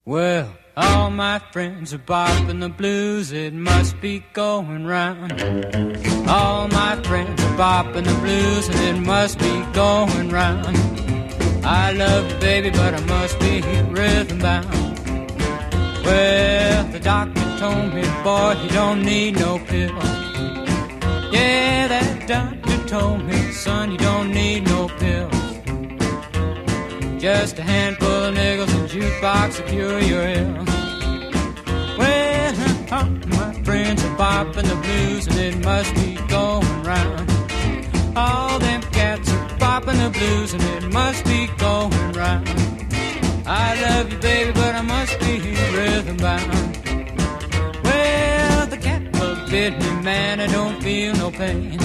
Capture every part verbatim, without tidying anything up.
Well, all my friends are bopping the blues, it must be going round. All my friends are bopping the blues, and it must be going round. I love you, baby, but I must be rhythm bound. Well, the doctor told me, boy, you don't need no pill. Yeah, that doctor told me, son, you don't need no pills. Just a handful of nickels and jukebox to cure your ills. Well, all my friends are bopping the blues, and it must be going round. All them cats are bopping the blues, and it must be going round. I love you, baby, but I must be rhythm bound. Well, the cat bug bit me, man, I don't feel no pain.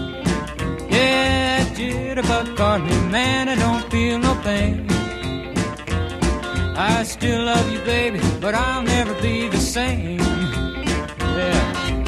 Yeah, jitterbug caught me, man, I don't feel no pain. I still love you, baby, but I'll never be the same. Yeah.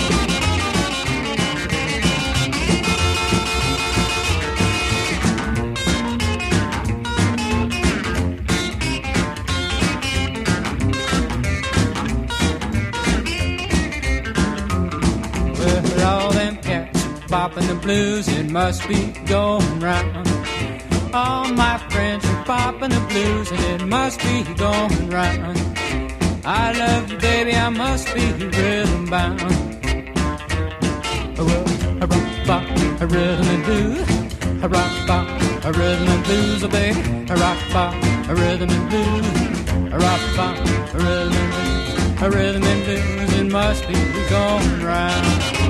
Well, all them cats bopping the blues, it must be going round. All my friends are bopping the blues, and it must be going round. I love you, baby, I must be rhythm bound. A rock, bop, a rhythm and blues. A rock, bop, a rhythm and blues, oh baby. A rock, bop, a rhythm and blues. A rock, bop, a rhythm and blues. A rhythm and blues, it must be going round.